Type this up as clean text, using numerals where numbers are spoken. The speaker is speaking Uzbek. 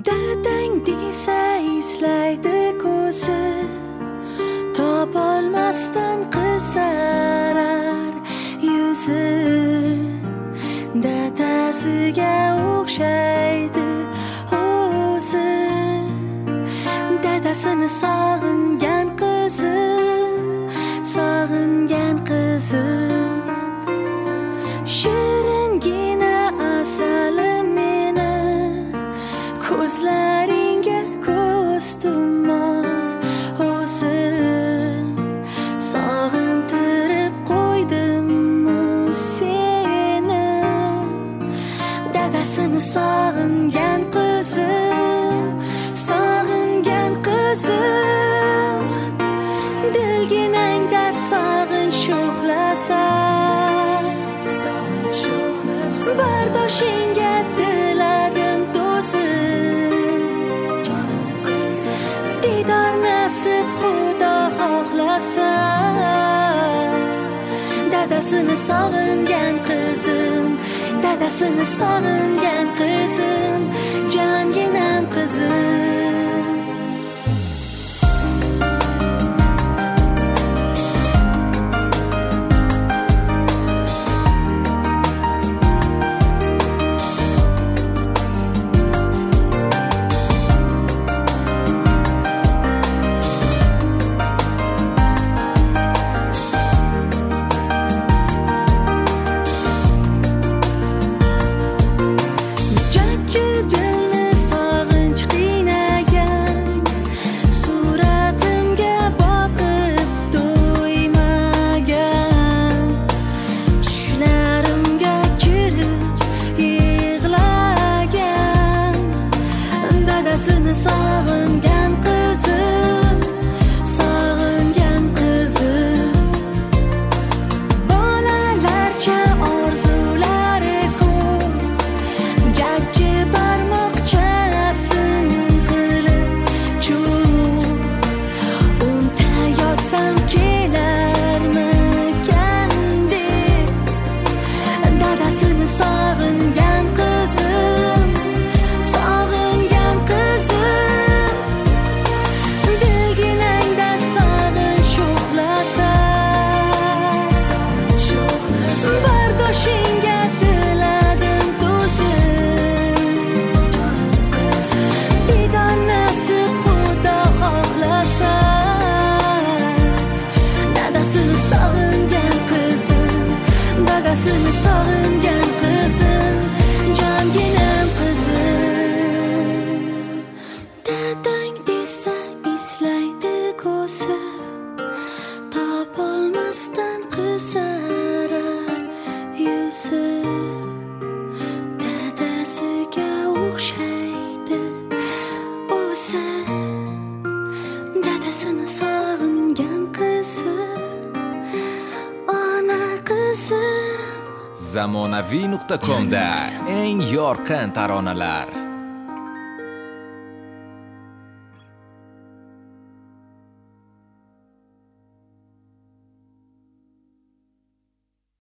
Dadang desa eslaydi ko'zi, topolmasdan qizarar yuzi. Dadasiga o'xshaydi o'zi, dadasini sog'ingan qizim, sog'ingan qizim. Shiringina asalim meni, ko'zlaringga ko'z tumor o'zim. Sog'intirib qo'ydim-mu seni, dadasini sog'ingan qizim, sog'ingan qizim. Dilginangda sog'inch sho'xlasa, bardoshingga diladim to'zim. Didor nasib xudo xohlasa, dadasini sog'ingan qizim, dadasini sog'ingan qizim, jonginam qizim. Sog'ingan qizim, sog'ingan qizim. Bolalarcha orzulari ko'p, jajji barmoqchasin qilib cho'p. Unta yotsam kelarmikan deb, dadasini sog'ingan qizim, sog'ingan qizim. Bardoshinga diladim to'zim. Didor nasib xudo xohlasa, dadasini sog'ingan qizim, dadasini sog'ingan qizim, jonginam qizim. Dadang desa eslaydi ko'zi, topolmasdan qizarar yuzi. Dadasiga o'xshaydi o'zi, dadasini sog'ingan qizim, ona qizim. Zamonaviy.com da eng yorqin taronalar.